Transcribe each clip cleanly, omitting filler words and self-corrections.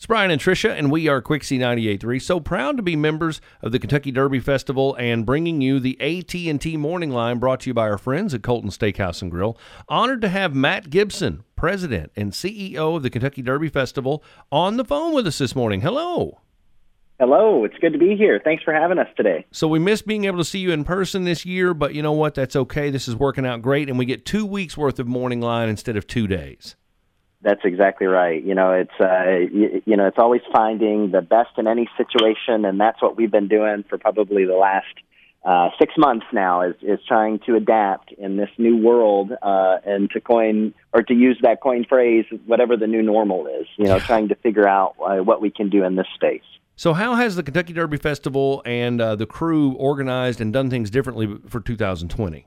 It's Brian and Tricia, and we are Quixie 98.3. So proud to be members of the Kentucky Derby Festival and bringing you the AT&T Morning Line, brought to you by our friends at Colton Steakhouse and Grill. Honored to have Matt Gibson, President and CEO of the Kentucky Derby Festival, on the phone with us this morning. Hello. Hello, it's good to be here. Thanks for having us today. So we missed being able to see you in person this year, but you know what? That's okay. This is working out great, and we get 2 weeks worth of Morning Line instead of 2 days. That's exactly right. It's always finding the best in any situation, and that's what we've been doing for probably the last 6 months now. Is trying to adapt in this new world, and to use that coin phrase, whatever the new normal is. Trying to figure out what we can do in this space. So how has the Kentucky Derby Festival and the crew organized and done things differently for 2020?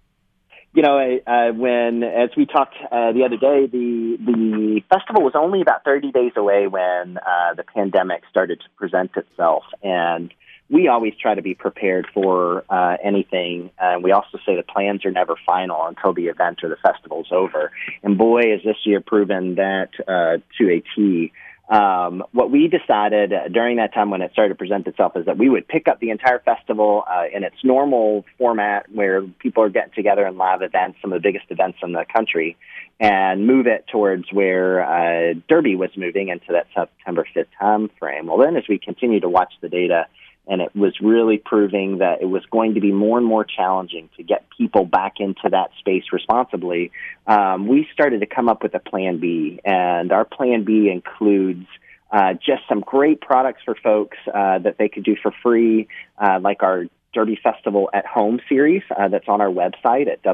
As we talked the other day, the festival was only about 30 days away when the pandemic started to present itself. And we always try to be prepared for anything. And we also say the plans are never final until the event or the festival's over. And boy, has this year proven that to a T. What we decided during that time when it started to present itself is that we would pick up the entire festival in its normal format, where people are getting together in live events, some of the biggest events in the country, and move it towards where Derby was moving into that September 5th time frame. Well, then as we continue to watch the data, and it was really proving that it was going to be more and more challenging to get people back into that space responsibly, we started to come up with a Plan B. And our Plan B includes just some great products for folks that they could do for free, like our Derby Festival at Home series that's on our website at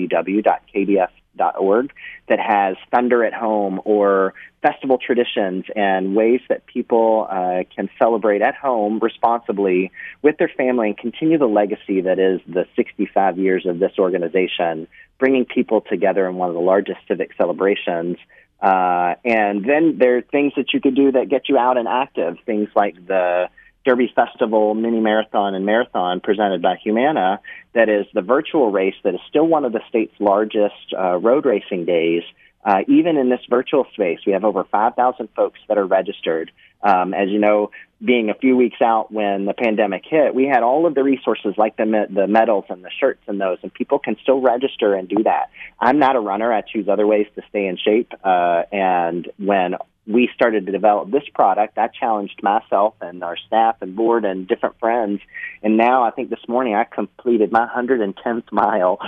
www.kdf.org, that has Thunder at Home, or festival traditions and ways that people can celebrate at home responsibly with their family and continue the legacy that is the 65 years of this organization, bringing people together in one of the largest civic celebrations. And then there are things that you could do that get you out and active, things like the Derby Festival Mini Marathon and Marathon presented by Humana, that is the virtual race that is still one of the state's largest road racing days. Even in this virtual space, we have over 5,000 folks that are registered. As you know, being a few weeks out when the pandemic hit, we had all of the resources like the medals and the shirts and those, and people can still register and do that. I'm not a runner. I choose other ways to stay in shape. And when we started to develop this product, I challenged myself and our staff and board and different friends. And now I think this morning I completed my 110th mile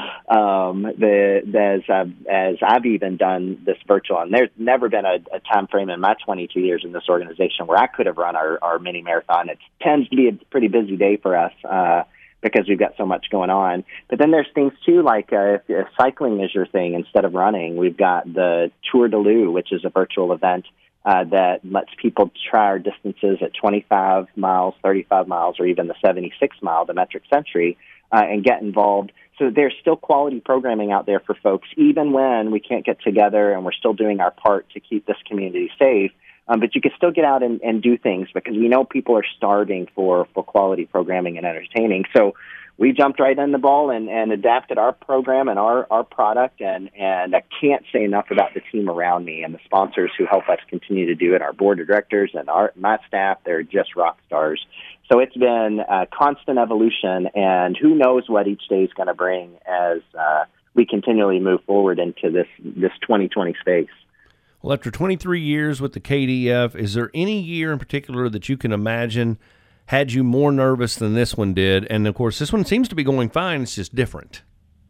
as I've even done this virtual. And there's never been a time frame in my 22 years in this organization where I could have run our mini marathon. It tends to be a pretty busy day for us because we've got so much going on. But then there's things, too, like if cycling is your thing instead of running, we've got the Tour de Lou, which is a virtual event that lets people try our distances at 25 miles, 35 miles, or even the 76-mile, the metric century, and get involved. So there's still quality programming out there for folks, even when we can't get together, and we're still doing our part to keep this community safe. But you can still get out and do things, because we know people are starving for quality programming and entertaining. So we jumped right in the ball and adapted our program and our product, and I can't say enough about the team around me and the sponsors who help us continue to do it, our board of directors and my staff. They're just rock stars. So it's been a constant evolution, and who knows what each day is going to bring as we continually move forward into this 2020 space. Well, after 23 years with the KDF, is there any year in particular that you can imagine had you more nervous than this one did? And, of course, this one seems to be going fine. It's just different.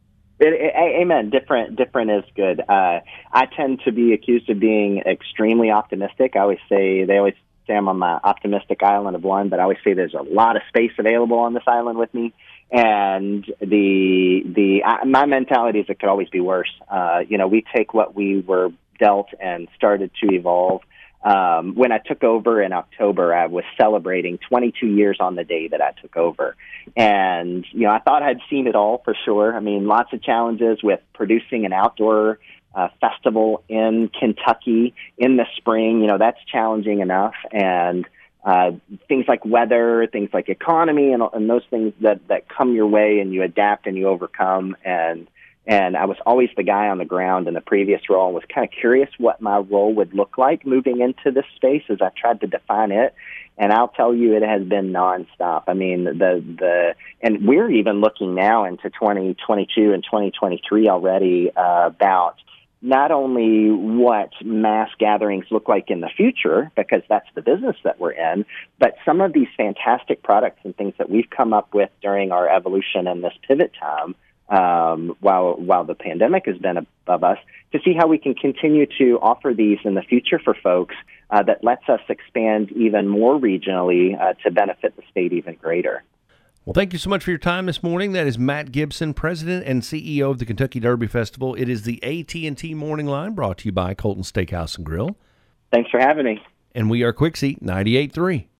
Amen. Different is good. I tend to be accused of being extremely optimistic. They always say I'm on my optimistic island of one, but I always say there's a lot of space available on this island with me. And my mentality is it could always be worse. We take what we were dealt and started to evolve. When I took over in October, I was celebrating 22 years on the day that I took over. And, I thought I'd seen it all for sure. I mean, lots of challenges with producing an outdoor festival in Kentucky in the spring. That's challenging enough. And things like weather, things like economy, and those things that come your way, and you adapt and you overcome. And And I was always the guy on the ground in the previous role and was kind of curious what my role would look like moving into this space as I tried to define it. And I'll tell you, it has been nonstop. I mean, and we're even looking now into 2022 and 2023 already about not only what mass gatherings look like in the future, because that's the business that we're in, but some of these fantastic products and things that we've come up with during our evolution and this pivot time, while the pandemic has been above us, to see how we can continue to offer these in the future for folks that lets us expand even more regionally to benefit the state even greater. Well, thank you so much for your time this morning. That is Matt Gibson, President and CEO of the Kentucky Derby Festival. It is the AT&T Morning Line, brought to you by Colton Steakhouse and Grill. Thanks for having me. And we are Quick Seat 98.3.